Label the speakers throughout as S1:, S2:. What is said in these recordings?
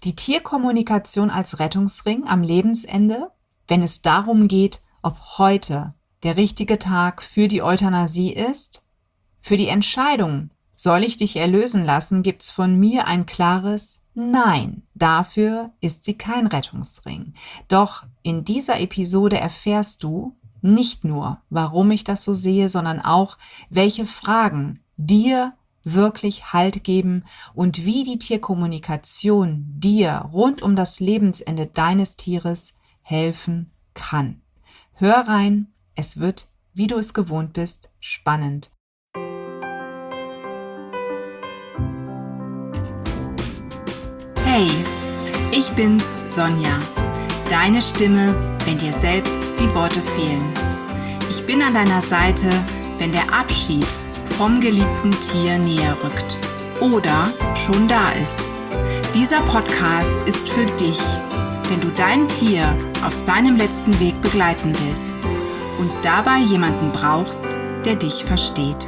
S1: Die Tierkommunikation als Rettungsring am Lebensende, wenn es darum geht, ob heute der richtige Tag für die Euthanasie ist. Für die Entscheidung, soll ich dich erlösen lassen, gibt's von mir ein klares Nein. Dafür ist sie kein Rettungsring. Doch in dieser Episode erfährst du nicht nur, warum ich das so sehe, sondern auch, welche Fragen dir wirklich Halt geben und wie die Tierkommunikation dir rund um das Lebensende deines Tieres helfen kann. Hör rein, es wird, wie du es gewohnt bist, spannend. Hey, ich bin's, Sonja. Deine Stimme, wenn dir selbst die Worte fehlen. Ich bin an deiner Seite, wenn der Abschied vom geliebten Tier näher rückt oder schon da ist. Dieser Podcast ist für dich, wenn du dein Tier auf seinem letzten Weg begleiten willst und dabei jemanden brauchst, der dich versteht.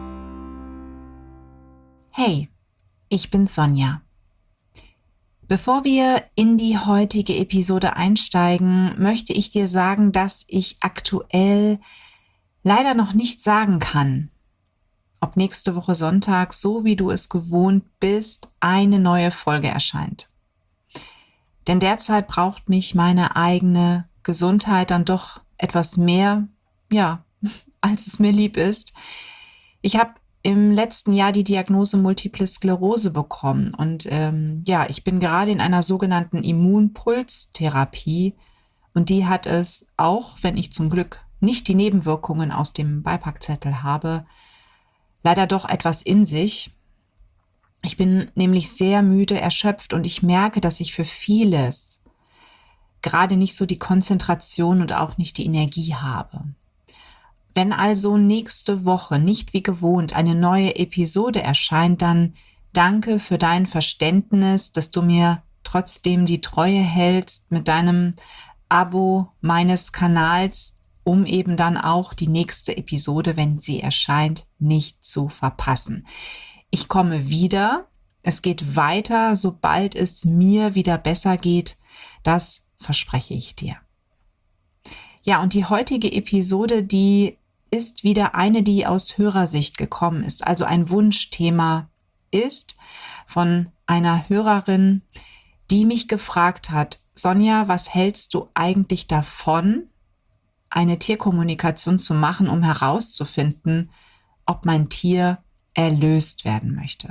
S1: Hey, ich bin Sonja. Bevor wir in die heutige Episode einsteigen, möchte ich dir sagen, dass ich aktuell leider noch nicht sagen kann, ob nächste Woche Sonntag, so wie du es gewohnt bist, eine neue Folge erscheint. Denn derzeit braucht mich meine eigene Gesundheit dann doch etwas mehr, als es mir lieb ist. Ich habe im letzten Jahr die Diagnose Multiple Sklerose bekommen und ich bin gerade in einer sogenannten Immunpulstherapie und die hat es, auch wenn ich zum Glück nicht die Nebenwirkungen aus dem Beipackzettel habe, leider doch etwas in sich. Ich bin nämlich sehr müde, erschöpft und ich merke, dass ich für vieles gerade nicht so die Konzentration und auch nicht die Energie habe. Wenn also nächste Woche nicht wie gewohnt eine neue Episode erscheint, dann danke für dein Verständnis, dass du mir trotzdem die Treue hältst mit deinem Abo meines Kanals, um eben dann auch die nächste Episode, wenn sie erscheint, nicht zu verpassen. Ich komme wieder. Es geht weiter, sobald es mir wieder besser geht. Das verspreche ich dir. Ja, und die heutige Episode, die ist wieder eine, die aus Hörersicht gekommen ist. Also ein Wunschthema ist von einer Hörerin, die mich gefragt hat: Sonja, was hältst du eigentlich davon, eine Tierkommunikation zu machen, um herauszufinden, ob mein Tier erlöst werden möchte?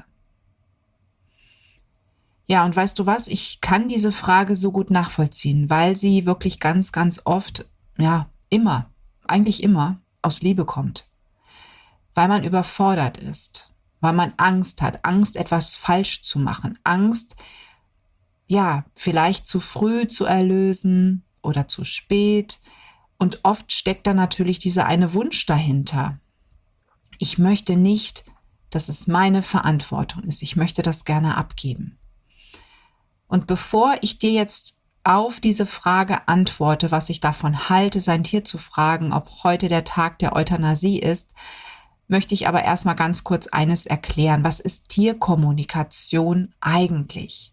S1: Ja, und weißt du was? Ich kann diese Frage so gut nachvollziehen, weil sie wirklich ganz, ganz oft, eigentlich immer aus Liebe kommt. Weil man überfordert ist, weil man Angst hat, Angst, etwas falsch zu machen, Angst, vielleicht zu früh zu erlösen oder zu spät. Und oft steckt da natürlich dieser eine Wunsch dahinter. Ich möchte nicht, dass es meine Verantwortung ist. Ich möchte das gerne abgeben. Und bevor ich dir jetzt auf diese Frage antworte, was ich davon halte, sein Tier zu fragen, ob heute der Tag der Euthanasie ist, möchte ich aber erstmal ganz kurz eines erklären. Was ist Tierkommunikation eigentlich?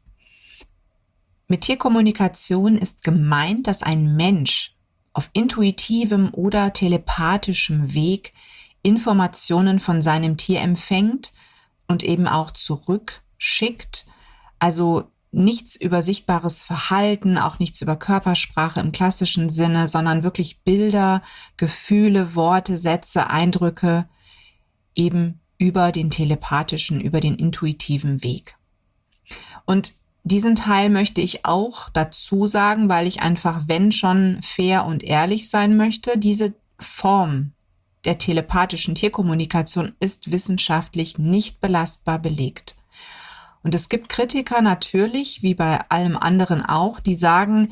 S1: Mit Tierkommunikation ist gemeint, dass ein Mensch auf intuitivem oder telepathischem Weg Informationen von seinem Tier empfängt und eben auch zurückschickt. Also nichts über sichtbares Verhalten, auch nichts über Körpersprache im klassischen Sinne, sondern wirklich Bilder, Gefühle, Worte, Sätze, Eindrücke eben über den telepathischen, über den intuitiven Weg. Und diesen Teil möchte ich auch dazu sagen, weil ich einfach, wenn schon, fair und ehrlich sein möchte. Diese Form der telepathischen Tierkommunikation ist wissenschaftlich nicht belastbar belegt. Und es gibt Kritiker natürlich, wie bei allem anderen auch, die sagen,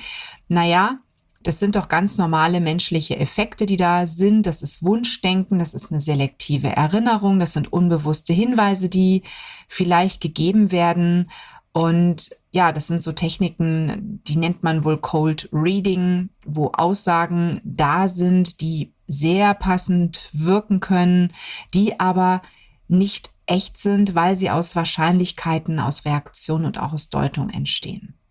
S1: das sind doch ganz normale menschliche Effekte, die da sind. Das ist Wunschdenken, das ist eine selektive Erinnerung, das sind unbewusste Hinweise, die vielleicht gegeben werden. Und das sind so Techniken, die nennt man wohl Cold Reading, wo Aussagen da sind, die sehr passend wirken können, die aber nicht echt sind, weil sie aus Wahrscheinlichkeiten, aus Reaktion und auch aus Deutung entstehen.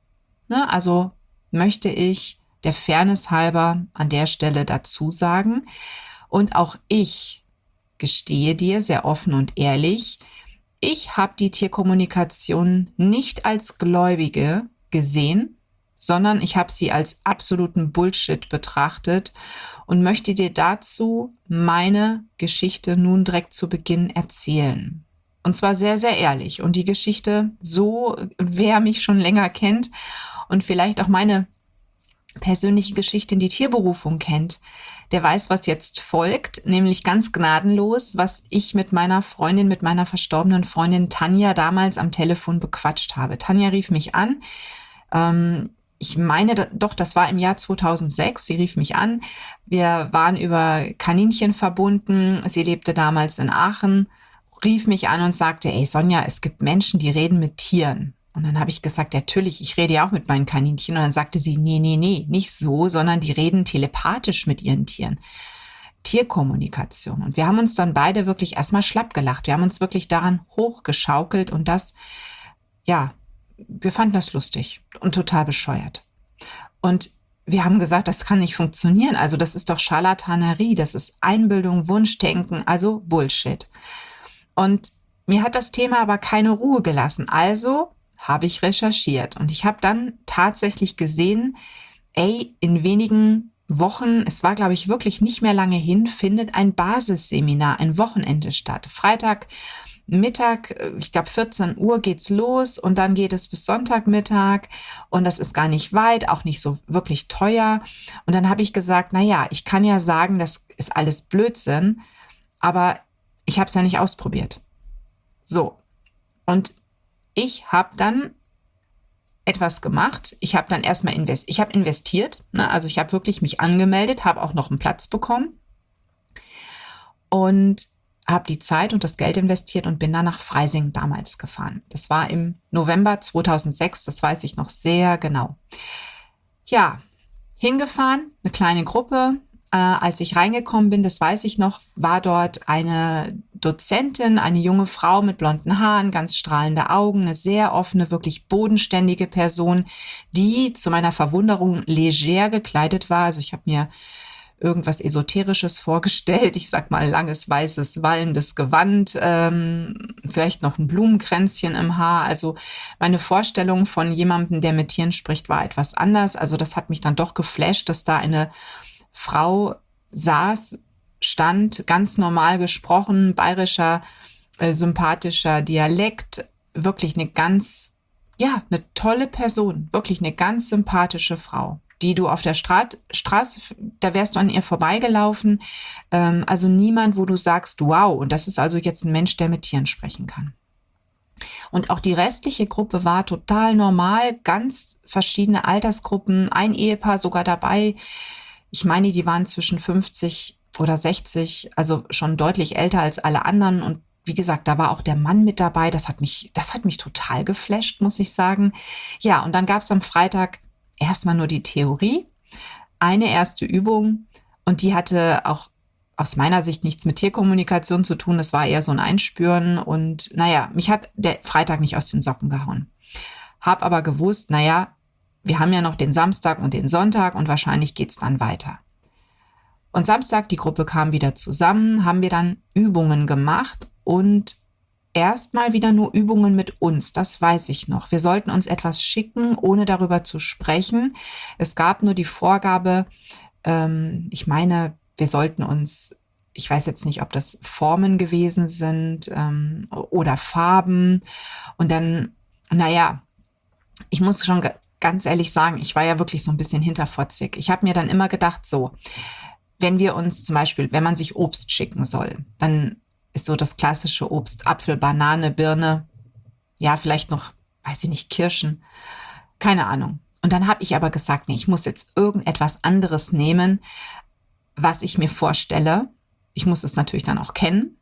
S1: Ne? Also möchte ich der Fairness halber an der Stelle dazu sagen. Und auch ich gestehe dir sehr offen und ehrlich, ich habe die Tierkommunikation nicht als Gläubige gesehen, sondern ich habe sie als absoluten Bullshit betrachtet und möchte dir dazu meine Geschichte nun direkt zu Beginn erzählen. Und zwar sehr, sehr ehrlich. Und die Geschichte so, wer mich schon länger kennt und vielleicht auch meine persönliche Geschichte in die Tierberufung kennt, der weiß, was jetzt folgt, nämlich ganz gnadenlos, was ich mit meiner Freundin, mit meiner verstorbenen Freundin Tanja damals am Telefon bequatscht habe. Tanja rief mich an. Ich meine, doch, das war im Jahr 2006. Sie rief mich an. Wir waren über Kaninchen verbunden. Sie lebte damals in Aachen, rief mich an und sagte, ey Sonja, es gibt Menschen, die reden mit Tieren. Und dann habe ich gesagt, natürlich, ich rede ja auch mit meinen Kaninchen. Und dann sagte sie, nee, nicht so, sondern die reden telepathisch mit ihren Tieren. Tierkommunikation. Und wir haben uns dann beide wirklich erstmal schlapp gelacht. Wir haben uns wirklich daran hochgeschaukelt und das, ja, wir fanden das lustig und total bescheuert. Und wir haben gesagt, das kann nicht funktionieren. Also das ist doch Scharlatanerie, das ist Einbildung, Wunschdenken, also Bullshit. Und mir hat das Thema aber keine Ruhe gelassen. Also habe ich recherchiert und ich habe dann tatsächlich gesehen, ey, in wenigen Wochen, es war, glaube ich, wirklich nicht mehr lange hin, findet ein Basisseminar, ein Wochenende statt. Freitagmittag, ich glaube 14 Uhr geht's los und dann geht es bis Sonntagmittag und das ist gar nicht weit, auch nicht so wirklich teuer. Und dann habe ich gesagt, naja, ich kann ja sagen, das ist alles Blödsinn, aber ich habe es ja nicht ausprobiert. So, und ich habe dann etwas gemacht. Ich habe dann erstmal investiert. Ne? Also ich habe wirklich mich angemeldet, habe auch noch einen Platz bekommen und habe die Zeit und das Geld investiert und bin dann nach Freising damals gefahren. Das war im November 2006, das weiß ich noch sehr genau. Ja, hingefahren, eine kleine Gruppe. Als ich reingekommen bin, das weiß ich noch, war dort eine Dozentin, eine junge Frau mit blonden Haaren, ganz strahlende Augen, eine sehr offene, wirklich bodenständige Person, die zu meiner Verwunderung leger gekleidet war. Also ich habe mir irgendwas Esoterisches vorgestellt. Ich sag mal langes, weißes, wallendes Gewand, vielleicht noch ein Blumenkränzchen im Haar. Also meine Vorstellung von jemandem, der mit Tieren spricht, war etwas anders. Also das hat mich dann doch geflasht, dass da eine Frau saß, stand, ganz normal gesprochen, bayerischer, sympathischer Dialekt, wirklich eine eine tolle Person, wirklich eine ganz sympathische Frau, die du auf der Straße, da wärst du an ihr vorbeigelaufen, also niemand, wo du sagst, wow, und das ist also jetzt ein Mensch, der mit Tieren sprechen kann. Und auch die restliche Gruppe war total normal, ganz verschiedene Altersgruppen, ein Ehepaar sogar dabei. Ich meine, die waren zwischen 50 oder 60, also schon deutlich älter als alle anderen. Und wie gesagt, da war auch der Mann mit dabei. Das hat mich total geflasht, muss ich sagen. Ja, und dann gab es am Freitag erstmal nur die Theorie, eine erste Übung. Und die hatte auch aus meiner Sicht nichts mit Tierkommunikation zu tun. Das war eher so ein Einspüren. Und naja, mich hat der Freitag nicht aus den Socken gehauen. Hab aber gewusst, naja, wir haben ja noch den Samstag und den Sonntag und wahrscheinlich geht's dann weiter. Und Samstag, die Gruppe kam wieder zusammen, haben wir dann Übungen gemacht und erstmal wieder nur Übungen mit uns, das weiß ich noch. Wir sollten uns etwas schicken, ohne darüber zu sprechen. Es gab nur die Vorgabe, ich meine, wir sollten uns, ich weiß jetzt nicht, ob das Formen gewesen sind oder Farben. Und dann, naja, ich muss schon ganz ehrlich sagen, ich war ja wirklich so ein bisschen hinterfotzig. Ich habe mir dann immer gedacht, so, wenn wir uns zum Beispiel, wenn man sich Obst schicken soll, dann ist so das klassische Obst Apfel, Banane, Birne, ja, vielleicht noch, weiß ich nicht, Kirschen, keine Ahnung. Und dann habe ich aber gesagt, nee, ich muss jetzt irgendetwas anderes nehmen, was ich mir vorstelle. Ich muss es natürlich dann auch kennen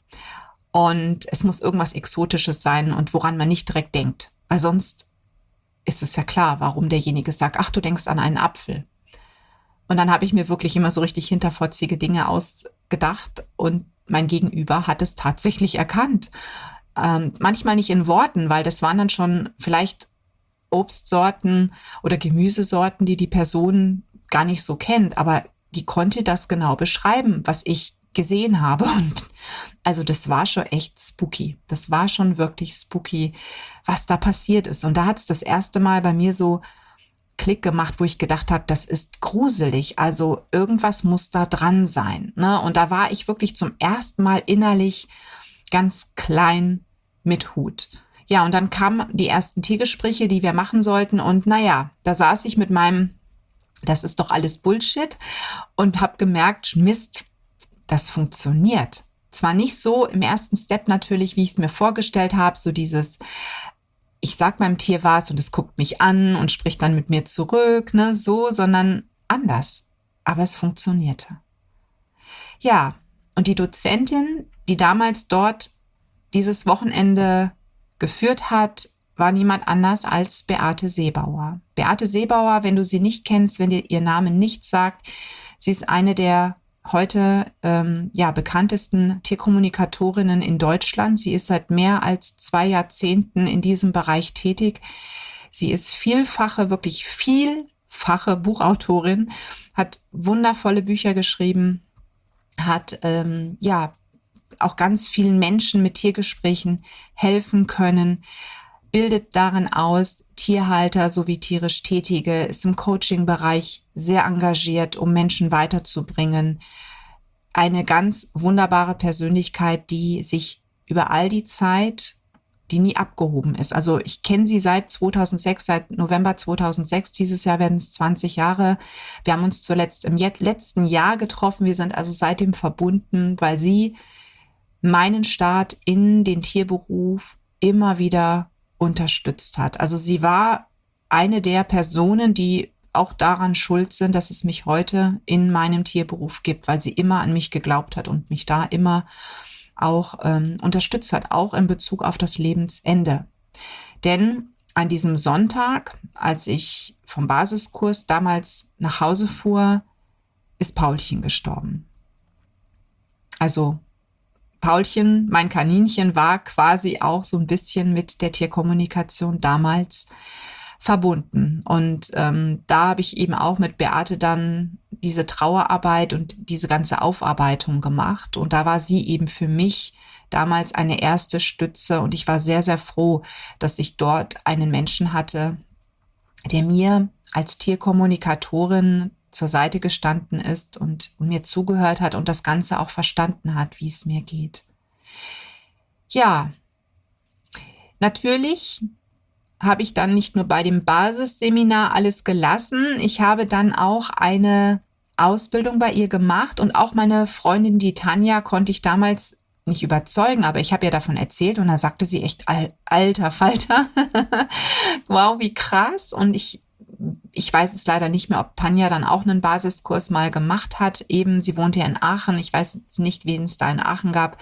S1: und es muss irgendwas Exotisches sein und woran man nicht direkt denkt, weil sonst ist es ja klar, warum derjenige sagt, ach, du denkst an einen Apfel. Und dann habe ich mir wirklich immer so richtig hinterfotzige Dinge ausgedacht und mein Gegenüber hat es tatsächlich erkannt. Manchmal nicht in Worten, weil das waren dann schon vielleicht Obstsorten oder Gemüsesorten, die die Person gar nicht so kennt, aber die konnte das genau beschreiben, was ich gesehen habe. Und also das war schon echt spooky. Das war schon wirklich spooky, was da passiert ist. Und da hat es das erste Mal bei mir so Klick gemacht, wo ich gedacht habe, das ist gruselig. Also irgendwas muss da dran sein. Ne? Und da war ich wirklich zum ersten Mal innerlich ganz klein mit Hut. Ja, und dann kamen die ersten Tiergespräche, die wir machen sollten. Und naja, da saß ich mit meinem, das ist doch alles Bullshit, und habe gemerkt, Mist, das funktioniert. Zwar nicht so im ersten Step natürlich, wie ich es mir vorgestellt habe, so dieses, ich sag meinem Tier was und es guckt mich an und spricht dann mit mir zurück, ne, so, sondern anders. Aber es funktionierte. Ja, und die Dozentin, die damals dort dieses Wochenende geführt hat, war niemand anders als Beate Seebauer. Beate Seebauer, wenn du sie nicht kennst, wenn dir ihr Name nichts sagt, sie ist eine der heute bekanntesten Tierkommunikatorinnen in Deutschland. Sie ist seit mehr als 2 Jahrzehnten in diesem Bereich tätig. Sie ist wirklich vielfache Buchautorin, hat wundervolle Bücher geschrieben, hat auch ganz vielen Menschen mit Tiergesprächen helfen können, bildet darin aus, Tierhalter sowie tierisch Tätige, ist im Coaching-Bereich sehr engagiert, um Menschen weiterzubringen. Eine ganz wunderbare Persönlichkeit, die sich über all die Zeit, die nie abgehoben ist. Also ich kenne sie seit 2006, seit November 2006. Dieses Jahr werden es 20 Jahre. Wir haben uns zuletzt im letzten Jahr getroffen. Wir sind also seitdem verbunden, weil sie meinen Start in den Tierberuf immer wieder unterstützt hat. Also sie war eine der Personen, die auch daran schuld sind, dass es mich heute in meinem Tierberuf gibt, weil sie immer an mich geglaubt hat und mich da immer auch unterstützt hat, auch in Bezug auf das Lebensende. Denn an diesem Sonntag, als ich vom Basiskurs damals nach Hause fuhr, ist Paulchen gestorben. Also Paulchen, mein Kaninchen, war quasi auch so ein bisschen mit der Tierkommunikation damals verbunden. Und da habe ich eben auch mit Beate dann diese Trauerarbeit und diese ganze Aufarbeitung gemacht. Und da war sie eben für mich damals eine erste Stütze. Und ich war sehr, sehr froh, dass ich dort einen Menschen hatte, der mir als Tierkommunikatorin zur Seite gestanden ist und mir zugehört hat und das Ganze auch verstanden hat, wie es mir geht. Ja, natürlich habe ich dann nicht nur bei dem Basisseminar alles gelassen. Ich habe dann auch eine Ausbildung bei ihr gemacht und auch meine Freundin, die Tanja, konnte ich damals nicht überzeugen, aber ich habe ihr davon erzählt und da sagte sie echt, alter Falter, wow, wie krass. Und ich weiß es leider nicht mehr, ob Tanja dann auch einen Basiskurs mal gemacht hat. Eben, sie wohnt ja in Aachen. Ich weiß jetzt nicht, wen es da in Aachen gab.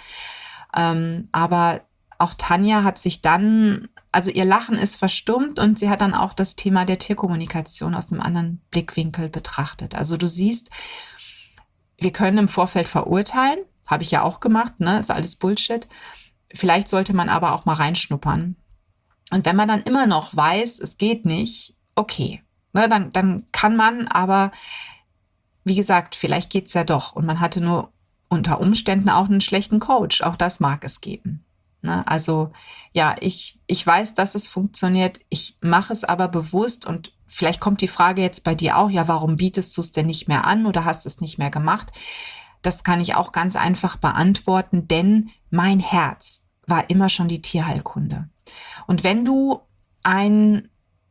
S1: Aber auch Tanja hat sich dann, also ihr Lachen ist verstummt und sie hat dann auch das Thema der Tierkommunikation aus einem anderen Blickwinkel betrachtet. Also du siehst, wir können im Vorfeld verurteilen. Habe ich ja auch gemacht, ne? Ist alles Bullshit. Vielleicht sollte man aber auch mal reinschnuppern. Und wenn man dann immer noch weiß, es geht nicht, okay. Ne, dann kann man, aber wie gesagt, vielleicht geht es ja doch. Und man hatte nur unter Umständen auch einen schlechten Coach. Auch das mag es geben. Ne? Also ja, ich weiß, dass es funktioniert. Ich mache es aber bewusst. Und vielleicht kommt die Frage jetzt bei dir auch, ja, warum bietest du es denn nicht mehr an oder hast es nicht mehr gemacht? Das kann ich auch ganz einfach beantworten, denn mein Herz war immer schon die Tierheilkunde. Und wenn du einen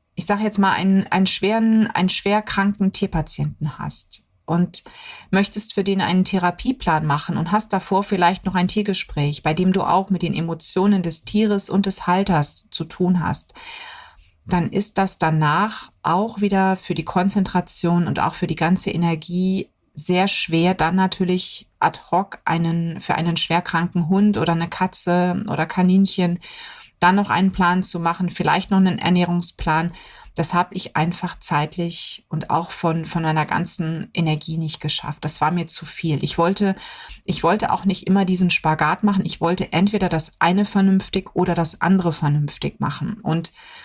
S1: schwer kranken Tierpatienten hast und möchtest für den einen Therapieplan machen und hast davor vielleicht noch ein Tiergespräch, bei dem du auch mit den Emotionen des Tieres und des Halters zu tun hast, dann ist das danach auch wieder für die Konzentration und auch für die ganze Energie sehr schwer, dann natürlich ad hoc für einen schwerkranken Hund oder eine Katze oder Kaninchen dann noch einen Plan zu machen, vielleicht noch einen Ernährungsplan. Das habe ich einfach zeitlich und auch von meiner ganzen Energie nicht geschafft. Das war mir zu viel. Ich wollte auch nicht immer diesen Spagat machen. Ich wollte entweder das eine vernünftig oder das andere vernünftig machen. Und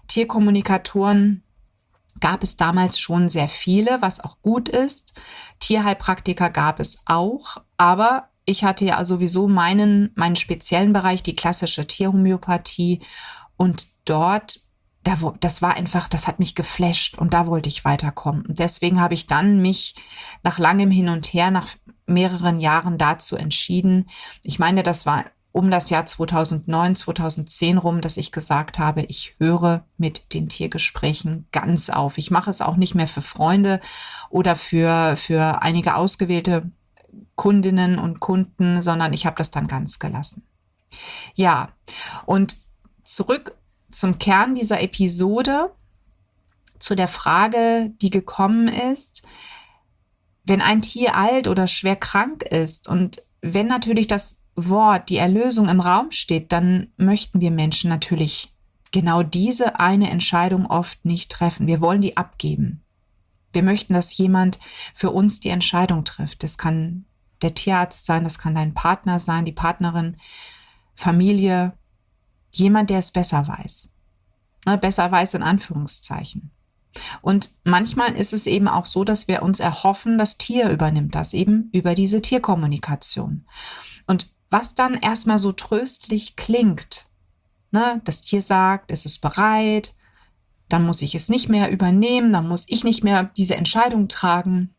S1: Tierkommunikatoren gab es damals schon sehr viele, was auch gut ist. Tierheilpraktiker gab es auch, aber ich hatte ja sowieso meinen speziellen Bereich, die klassische Tierhomöopathie, und dort, das war einfach, das hat mich geflasht und da wollte ich weiterkommen. Und deswegen habe ich dann mich nach langem Hin und Her, nach mehreren Jahren dazu entschieden. Ich meine, das war um das Jahr 2009, 2010 rum, dass ich gesagt habe, ich höre mit den Tiergesprächen ganz auf. Ich mache es auch nicht mehr für Freunde oder für einige ausgewählte Kundinnen und Kunden, sondern ich habe das dann ganz gelassen. Ja, und zurück zum Kern dieser Episode, zu der Frage, die gekommen ist, wenn ein Tier alt oder schwer krank ist und wenn natürlich das Wort, die Erlösung im Raum steht, dann möchten wir Menschen natürlich genau diese eine Entscheidung oft nicht treffen. Wir wollen die abgeben. Wir möchten, dass jemand für uns die Entscheidung trifft. Das kann der Tierarzt sein, das kann dein Partner sein, die Partnerin, Familie, jemand, der es besser weiß. Besser weiß in Anführungszeichen. Und manchmal ist es eben auch so, dass wir uns erhoffen, das Tier übernimmt das eben über diese Tierkommunikation. Und was dann erstmal so tröstlich klingt, das Tier sagt, es ist bereit, dann muss ich es nicht mehr übernehmen, dann muss ich nicht mehr diese Entscheidung tragen.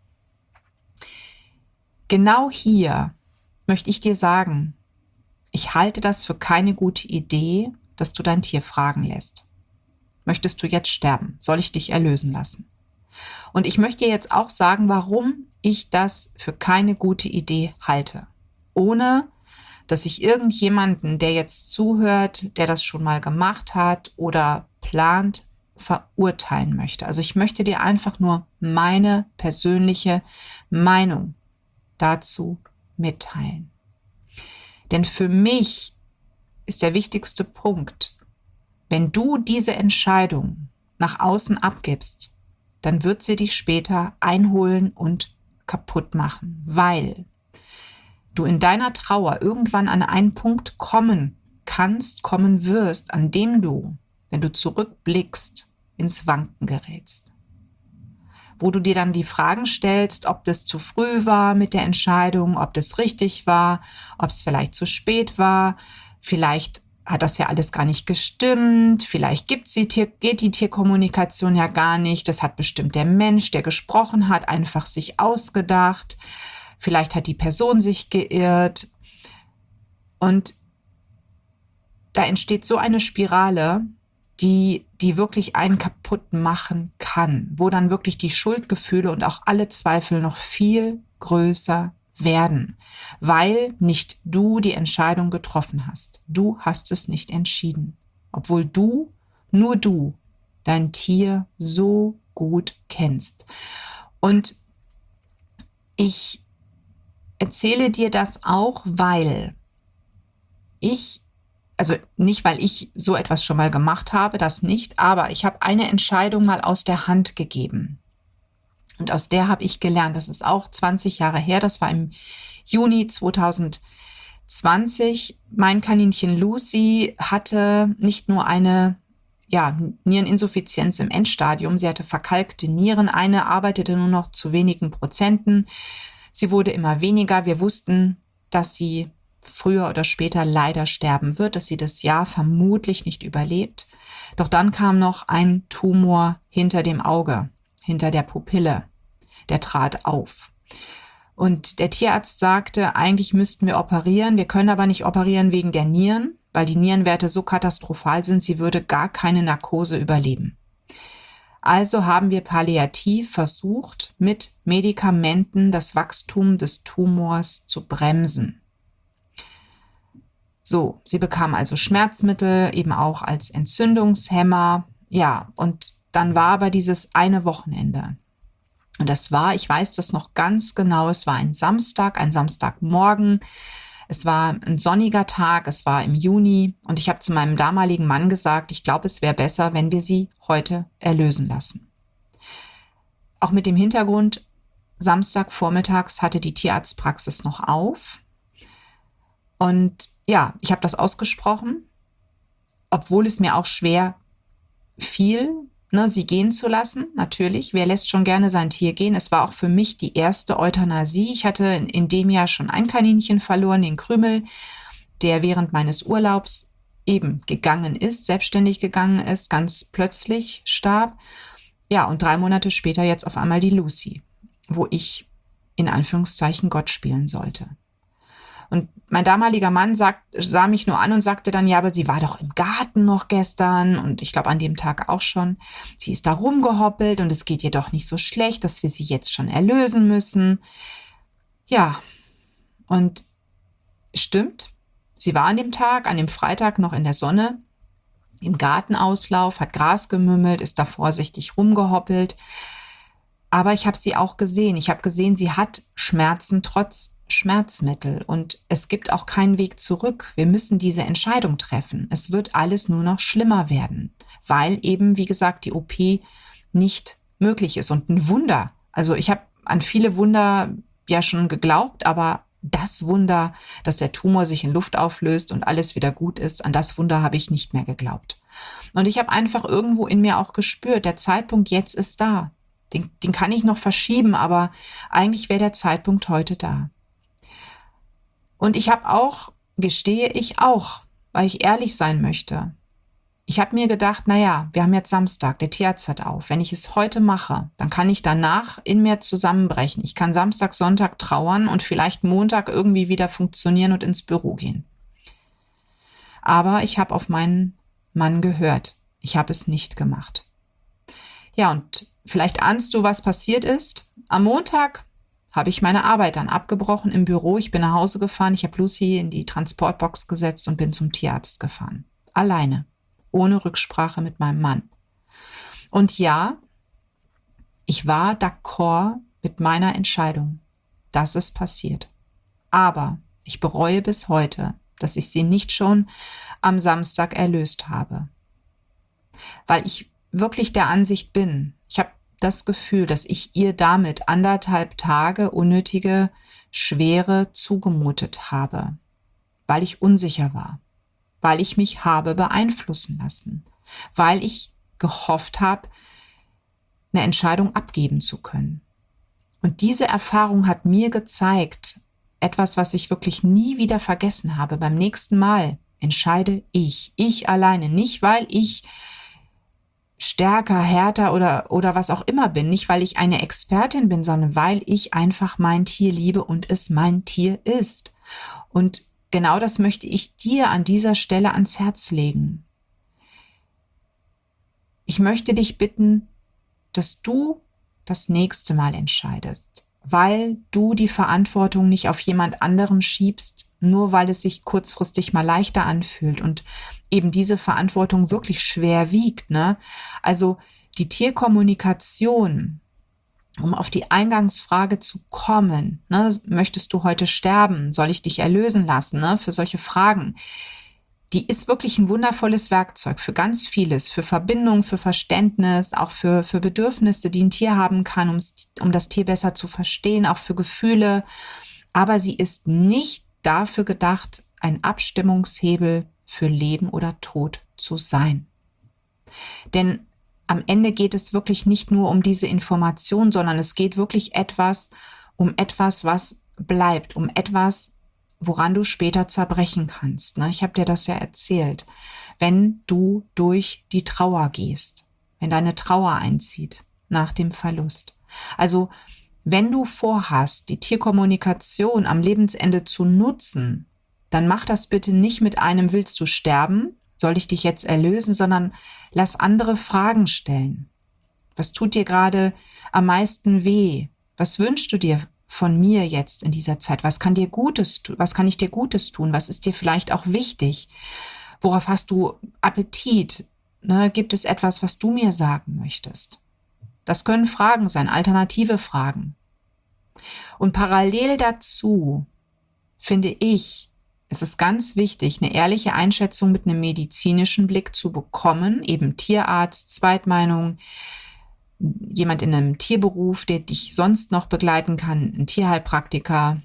S1: Genau hier möchte ich dir sagen, ich halte das für keine gute Idee, dass du dein Tier fragen lässt. Möchtest du jetzt sterben? Soll ich dich erlösen lassen? Und ich möchte dir jetzt auch sagen, warum ich das für keine gute Idee halte. Ohne, dass ich irgendjemanden, der jetzt zuhört, der das schon mal gemacht hat oder plant, verurteilen möchte. Also ich möchte dir einfach nur meine persönliche Meinung dazu mitteilen. Denn für mich ist der wichtigste Punkt, wenn du diese Entscheidung nach außen abgibst, dann wird sie dich später einholen und kaputt machen, weil du in deiner Trauer irgendwann an einen Punkt kommen wirst, an dem du, wenn du zurückblickst, ins Wanken gerätst. Wo du dir dann die Fragen stellst, ob das zu früh war mit der Entscheidung, ob das richtig war, ob es vielleicht zu spät war, vielleicht hat das ja alles gar nicht gestimmt, vielleicht geht die Tierkommunikation ja gar nicht, das hat bestimmt der Mensch, der gesprochen hat, einfach sich ausgedacht, vielleicht hat die Person sich geirrt und da entsteht so eine Spirale, die wirklich einen kaputt machen kann, wo dann wirklich die Schuldgefühle und auch alle Zweifel noch viel größer werden, weil nicht du die Entscheidung getroffen hast. Du hast es nicht entschieden, obwohl nur du, dein Tier so gut kennst. Und ich erzähle dir das auch, weil nicht, weil ich so etwas schon mal gemacht habe, das nicht, aber ich habe eine Entscheidung mal aus der Hand gegeben. Und aus der habe ich gelernt. Das ist auch 20 Jahre her. Das war im Juni 2020. Mein Kaninchen Lucy hatte nicht nur eine Niereninsuffizienz im Endstadium. Sie hatte verkalkte Nieren. Eine arbeitete nur noch zu wenigen Prozenten. Sie wurde immer weniger. Wir wussten, dass sie früher oder später leider sterben wird, dass sie das Jahr vermutlich nicht überlebt. Doch dann kam noch ein Tumor hinter dem Auge, hinter der Pupille. Der trat auf. Und der Tierarzt sagte, eigentlich müssten wir operieren. Wir können aber nicht operieren wegen der Nieren, weil die Nierenwerte so katastrophal sind, sie würde gar keine Narkose überleben. Also haben wir palliativ versucht, mit Medikamenten das Wachstum des Tumors zu bremsen. So, sie bekam also Schmerzmittel, eben auch als Entzündungshemmer. Ja, und dann war aber dieses eine Wochenende. Und das war, ich weiß das noch ganz genau, es war ein Samstagmorgen. Es war ein sonniger Tag, es war im Juni. Und ich habe zu meinem damaligen Mann gesagt, ich glaube, es wäre besser, wenn wir sie heute erlösen lassen. Auch mit dem Hintergrund, Samstagvormittags hatte die Tierarztpraxis noch auf. Und ja, ich habe das ausgesprochen, obwohl es mir auch schwer viel, ne, sie gehen zu lassen, natürlich. Wer lässt schon gerne sein Tier gehen? Es war auch für mich die erste Euthanasie. Ich hatte in dem Jahr schon ein Kaninchen verloren, den Krümel, der während meines Urlaubs eben gegangen ist, selbstständig gegangen ist, ganz plötzlich starb. Ja, und 3 Monate später jetzt auf einmal die Lucy, wo ich in Anführungszeichen Gott spielen sollte. Und mein damaliger Mann sah mich nur an und sagte dann, ja, aber sie war doch im Garten noch gestern und ich glaube an dem Tag auch schon. Sie ist da rumgehoppelt und es geht ihr doch nicht so schlecht, dass wir sie jetzt schon erlösen müssen. Ja, und stimmt, sie war an dem Tag, an dem Freitag noch in der Sonne, im Gartenauslauf, hat Gras gemümmelt, ist da vorsichtig rumgehoppelt. Aber ich habe sie auch gesehen. Ich habe gesehen, sie hat Schmerzen trotz Schmerzmittel und es gibt auch keinen Weg zurück. Wir müssen diese Entscheidung treffen. Es wird alles nur noch schlimmer werden, weil eben, wie gesagt, die OP nicht möglich ist. Und ein Wunder, also ich habe an viele Wunder ja schon geglaubt, aber das Wunder, dass der Tumor sich in Luft auflöst und alles wieder gut ist, an das Wunder habe ich nicht mehr geglaubt. Und ich habe einfach irgendwo in mir auch gespürt, der Zeitpunkt jetzt ist da. Den kann ich noch verschieben, aber eigentlich wäre der Zeitpunkt heute da. Und ich habe auch, gestehe ich auch, weil ich ehrlich sein möchte. Ich habe mir gedacht, naja, wir haben jetzt Samstag, der Tierarzt hat auf. Wenn ich es heute mache, dann kann ich danach in mir zusammenbrechen. Ich kann Samstag, Sonntag trauern und vielleicht Montag irgendwie wieder funktionieren und ins Büro gehen. Aber ich habe auf meinen Mann gehört. Ich habe es nicht gemacht. Ja, und vielleicht ahnst du, was passiert ist. Am Montag habe ich meine Arbeit dann abgebrochen im Büro. Ich bin nach Hause gefahren, ich habe Lucy in die Transportbox gesetzt und bin zum Tierarzt gefahren. Alleine, ohne Rücksprache mit meinem Mann. Und ja, ich war d'accord mit meiner Entscheidung, dass es passiert. Aber ich bereue bis heute, dass ich sie nicht schon am Samstag erlöst habe. Weil ich wirklich der Ansicht bin, ich habe das Gefühl, dass ich ihr damit 1,5 Tage unnötige Schwere zugemutet habe, weil ich unsicher war, weil ich mich habe beeinflussen lassen, weil ich gehofft habe, eine Entscheidung abgeben zu können. Und diese Erfahrung hat mir gezeigt, etwas, was ich wirklich nie wieder vergessen habe. Beim nächsten Mal entscheide ich alleine, nicht weil ich stärker, härter oder was auch immer bin, nicht weil ich eine Expertin bin, sondern weil ich einfach mein Tier liebe und es mein Tier ist. Und genau das möchte ich dir an dieser Stelle ans Herz legen. Ich möchte dich bitten, dass du das nächste Mal entscheidest, weil du die Verantwortung nicht auf jemand anderen schiebst, nur weil es sich kurzfristig mal leichter anfühlt und eben diese Verantwortung wirklich schwer wiegt, ne? Also die Tierkommunikation, um auf die Eingangsfrage zu kommen, ne? Möchtest du heute sterben? Soll ich dich erlösen lassen? Ne? Für solche Fragen. Die ist wirklich ein wundervolles Werkzeug für ganz vieles, für Verbindung, für Verständnis, auch für Bedürfnisse, die ein Tier haben kann, um das Tier besser zu verstehen, auch für Gefühle. Aber sie ist nicht dafür gedacht, ein Abstimmungshebel für Leben oder Tod zu sein. Denn am Ende geht es wirklich nicht nur um diese Information, sondern es geht wirklich um etwas, was bleibt, um etwas, woran du später zerbrechen kannst. Ich habe dir das ja erzählt. Wenn du durch die Trauer gehst, wenn deine Trauer einzieht nach dem Verlust. Also wenn du vorhast, die Tierkommunikation am Lebensende zu nutzen, dann mach das bitte nicht mit einem "Willst du sterben? Soll ich dich jetzt erlösen?", sondern lass andere Fragen stellen. Was tut dir gerade am meisten weh? Was wünschst du dir von mir jetzt in dieser Zeit? Was kann dir Gutes tun? Was kann ich dir Gutes tun? Was ist dir vielleicht auch wichtig? Worauf hast du Appetit? Gibt es etwas, was du mir sagen möchtest? Das können Fragen sein, alternative Fragen. Und parallel dazu finde ich, es ist ganz wichtig, eine ehrliche Einschätzung mit einem medizinischen Blick zu bekommen, eben Tierarzt, Zweitmeinung, jemand in einem Tierberuf, der dich sonst noch begleiten kann, ein Tierheilpraktiker,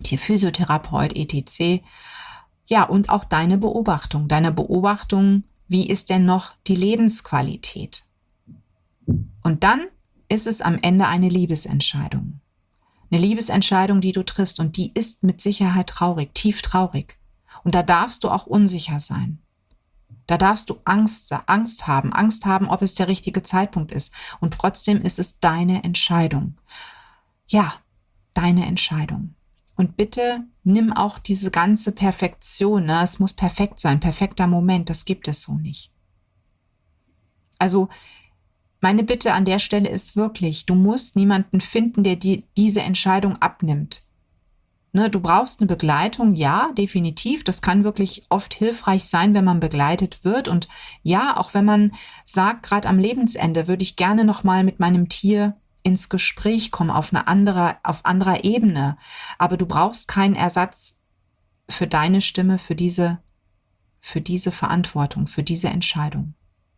S1: Tierphysiotherapeut, etc. Ja, und auch deine Beobachtung, wie ist denn noch die Lebensqualität? Und dann ist es am Ende eine Liebesentscheidung. Eine Liebesentscheidung, die du triffst, und die ist mit Sicherheit traurig, tief traurig. Und da darfst du auch unsicher sein. Da darfst du Angst haben, ob es der richtige Zeitpunkt ist. Und trotzdem ist es deine Entscheidung. Ja, deine Entscheidung. Und bitte nimm auch diese ganze Perfektion, ne? Es muss perfekt sein, perfekter Moment, das gibt es so nicht. Also meine Bitte an der Stelle ist wirklich, du musst niemanden finden, der dir diese Entscheidung abnimmt. Ne, du brauchst eine Begleitung, ja, definitiv. Das kann wirklich oft hilfreich sein, wenn man begleitet wird. Und ja, auch wenn man sagt, gerade am Lebensende würde ich gerne nochmal mit meinem Tier ins Gespräch kommen, auf anderer Ebene. Aber du brauchst keinen Ersatz für deine Stimme, für diese Verantwortung, für diese Entscheidung.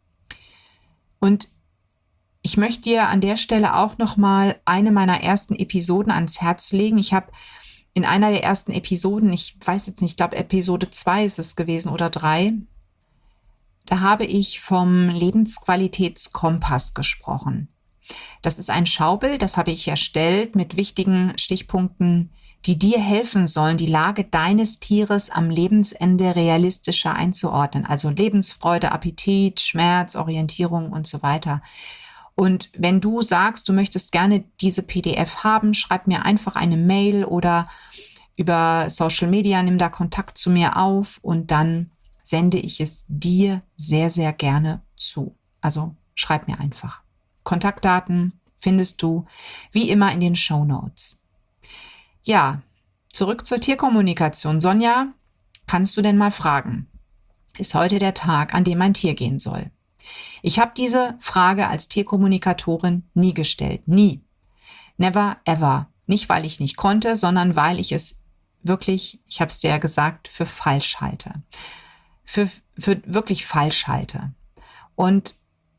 S1: Und ich möchte dir an der Stelle auch nochmal eine meiner ersten Episoden ans Herz legen. Ich habe in einer der ersten Episoden, ich weiß jetzt nicht, ich glaube Episode 2 ist es gewesen oder 3, da habe ich vom Lebensqualitätskompass gesprochen. Das ist ein Schaubild, das habe ich erstellt mit wichtigen Stichpunkten, die dir helfen sollen, die Lage deines Tieres am Lebensende realistischer einzuordnen. Also Lebensfreude, Appetit, Schmerz, Orientierung und so weiter. Und wenn du sagst, du möchtest gerne diese PDF haben, schreib mir einfach eine Mail oder über Social Media, nimm da Kontakt zu mir auf und dann sende ich es dir sehr, sehr gerne zu. Also schreib mir einfach. Kontaktdaten findest du wie immer in den Shownotes. Ja, zurück zur Tierkommunikation. Sonja, kannst du denn mal fragen? Ist heute der Tag, an dem mein Tier gehen soll? Ich habe diese Frage als Tierkommunikatorin nie gestellt. Nie. Never ever. Nicht, weil ich nicht konnte, sondern weil ich es wirklich, ich habe es dir ja gesagt, für falsch halte. Für wirklich falsch halte. Und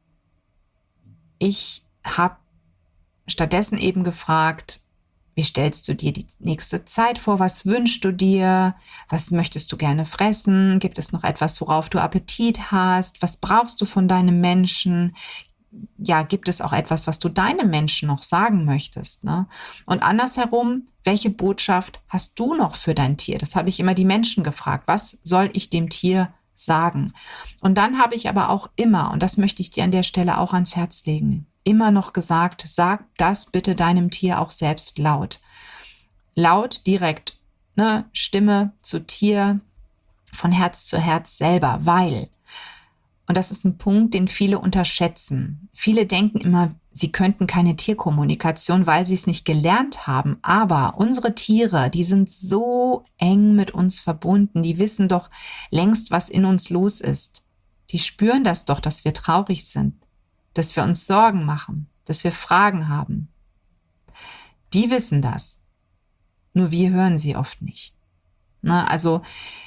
S1: ich habe stattdessen eben gefragt, wie stellst du dir die nächste Zeit vor? Was wünschst du dir? Was möchtest du gerne fressen? Gibt es noch etwas, worauf du Appetit hast? Was brauchst du von deinem Menschen? Ja, gibt es auch etwas, was du deinem Menschen noch sagen möchtest? Ne? Und andersherum, welche Botschaft hast du noch für dein Tier? Das habe ich immer die Menschen gefragt. Was soll ich dem Tier sagen? Und dann habe ich aber auch immer, und das möchte ich dir an der Stelle auch ans Herz legen, immer noch gesagt, sag das bitte deinem Tier auch selbst laut. Laut, direkt, ne? Stimme zu Tier, von Herz zu Herz selber, weil, und das ist ein Punkt, den viele unterschätzen. Viele denken immer, sie könnten keine Tierkommunikation, weil sie es nicht gelernt haben. Aber unsere Tiere, die sind so eng mit uns verbunden, die wissen doch längst, was in uns los ist. Die spüren das doch, dass wir traurig sind, dass wir uns Sorgen machen, dass wir Fragen haben. Die wissen das. Nur wir hören sie oft nicht. Na, also,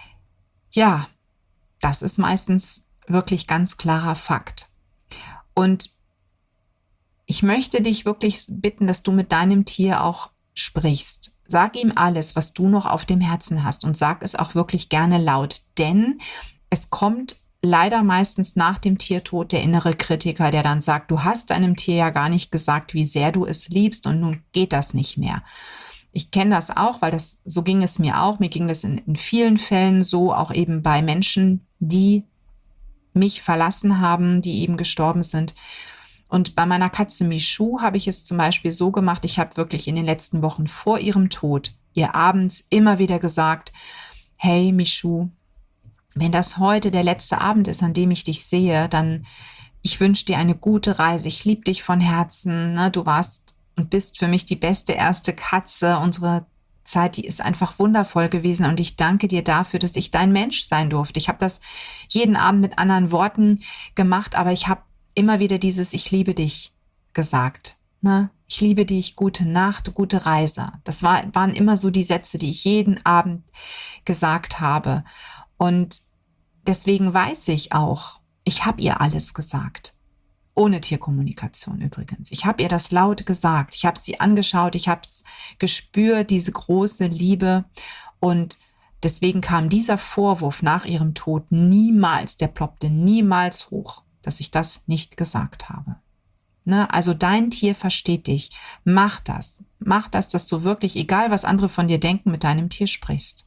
S1: ja, das ist meistens wirklich ganz klarer Fakt. Und ich möchte dich wirklich bitten, dass du mit deinem Tier auch sprichst. Sag ihm alles, was du noch auf dem Herzen hast, und sag es auch wirklich gerne laut, denn es kommt leider meistens nach dem Tiertod der innere Kritiker, der dann sagt, du hast deinem Tier ja gar nicht gesagt, wie sehr du es liebst, und nun geht das nicht mehr. Ich kenne das auch, weil so ging es mir auch. Mir ging das in vielen Fällen so, auch eben bei Menschen, die mich verlassen haben, die eben gestorben sind. Und bei meiner Katze Michou habe ich es zum Beispiel so gemacht, ich habe wirklich in den letzten Wochen vor ihrem Tod ihr abends immer wieder gesagt, hey Michou, wenn das heute der letzte Abend ist, an dem ich dich sehe, dann ich wünsche dir eine gute Reise. Ich liebe dich von Herzen. Ne? Du warst und bist für mich die beste erste Katze. Unsere Zeit, die ist einfach wundervoll gewesen, und ich danke dir dafür, dass ich dein Mensch sein durfte. Ich habe das jeden Abend mit anderen Worten gemacht, aber ich habe immer wieder dieses Ich liebe dich gesagt. Ne? Ich liebe dich, gute Nacht, gute Reise. Das waren immer so die Sätze, die ich jeden Abend gesagt habe. Und deswegen weiß ich auch, ich habe ihr alles gesagt. Ohne Tierkommunikation übrigens. Ich habe ihr das laut gesagt. Ich habe sie angeschaut, ich habe es gespürt, diese große Liebe. Und Deswegen kam dieser Vorwurf nach ihrem Tod niemals, der ploppte niemals hoch, dass ich das nicht gesagt habe. Ne? Also dein Tier versteht dich. Mach das, dass du wirklich, egal was andere von dir denken, mit deinem Tier sprichst.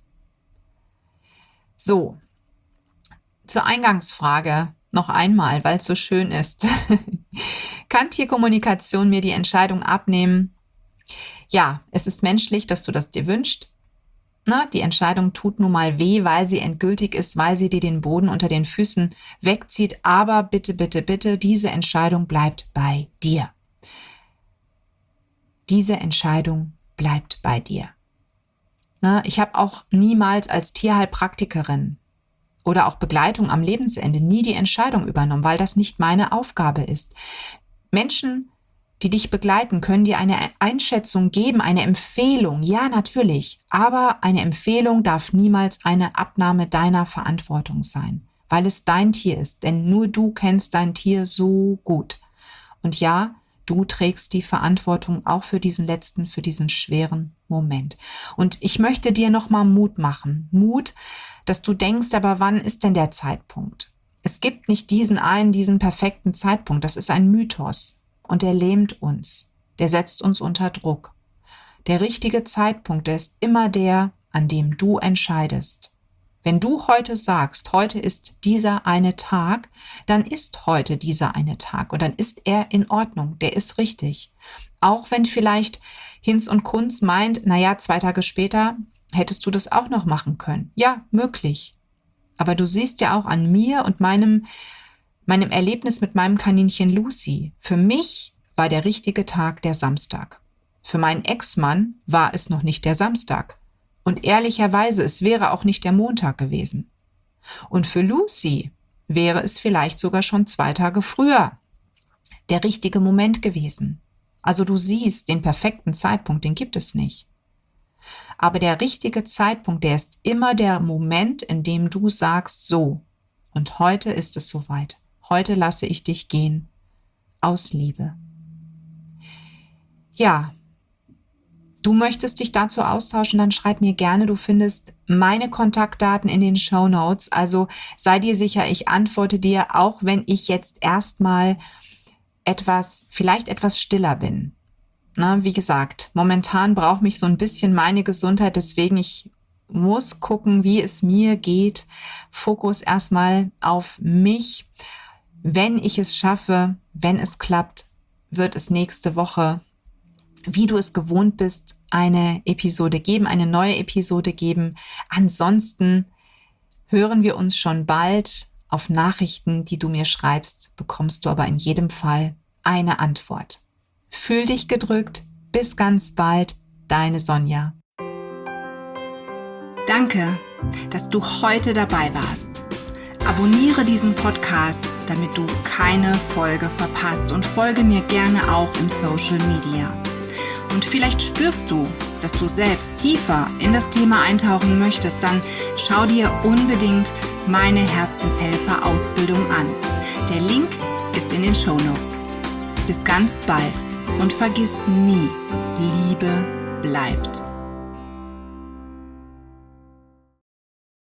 S1: So, zur Eingangsfrage noch einmal, weil es so schön ist. Kann Tierkommunikation mir die Entscheidung abnehmen? Ja, es ist menschlich, dass du das dir wünschst. Na, die Entscheidung tut nun mal weh, weil sie endgültig ist, weil sie dir den Boden unter den Füßen wegzieht. Aber bitte, bitte, bitte, diese Entscheidung bleibt bei dir. Diese Entscheidung bleibt bei dir. Na, ich habe auch niemals als Tierheilpraktikerin oder auch Begleitung am Lebensende nie die Entscheidung übernommen, weil das nicht meine Aufgabe ist. Menschen, die dich begleiten, können dir eine Einschätzung geben, eine Empfehlung. Ja, natürlich. Aber eine Empfehlung darf niemals eine Abnahme deiner Verantwortung sein, weil es dein Tier ist. Denn nur du kennst dein Tier so gut. Und ja, du trägst die Verantwortung auch für diesen schweren Moment. Und ich möchte dir nochmal Mut machen. Mut, dass du denkst, aber wann ist denn der Zeitpunkt? Es gibt nicht diesen perfekten Zeitpunkt. Das ist ein Mythos. Und der lähmt uns, der setzt uns unter Druck. Der richtige Zeitpunkt, der ist immer der, an dem du entscheidest. Wenn du heute sagst, heute ist dieser eine Tag, dann ist heute dieser eine Tag und dann ist er in Ordnung, der ist richtig. Auch wenn vielleicht Hinz und Kunz meint, 2 Tage später hättest du das auch noch machen können. Ja, möglich. Aber du siehst ja auch an mir und meinem Erlebnis mit meinem Kaninchen Lucy. Für mich war der richtige Tag der Samstag. Für meinen Ex-Mann war es noch nicht der Samstag. Und ehrlicherweise, es wäre auch nicht der Montag gewesen. Und für Lucy wäre es vielleicht sogar schon 2 Tage früher der richtige Moment gewesen. Also du siehst, den perfekten Zeitpunkt, den gibt es nicht. Aber der richtige Zeitpunkt, der ist immer der Moment, in dem du sagst, so, und heute ist es soweit. Heute lasse ich dich gehen, aus Liebe. Ja, du möchtest dich dazu austauschen, dann schreib mir gerne. Du findest meine Kontaktdaten in den Shownotes. Also sei dir sicher, ich antworte dir, auch wenn ich jetzt erstmal vielleicht etwas stiller bin. Na, wie gesagt, momentan braucht mich so ein bisschen meine Gesundheit, deswegen ich muss gucken, wie es mir geht. Fokus erstmal auf mich. Wenn ich es schaffe, wenn es klappt, wird es nächste Woche, wie du es gewohnt bist, eine neue Episode geben. Ansonsten hören wir uns schon bald. Auf Nachrichten, die du mir schreibst, bekommst du aber in jedem Fall eine Antwort. Fühl dich gedrückt. Bis ganz bald. Deine Sonja. Danke, dass du heute dabei warst. Abonniere diesen Podcast, damit du keine Folge verpasst und folge mir gerne auch im Social Media. Und vielleicht spürst du, dass du selbst tiefer in das Thema eintauchen möchtest, dann schau dir unbedingt meine Herzenshelfer-Ausbildung an. Der Link ist in den Shownotes. Bis ganz bald und vergiss nie, Liebe bleibt.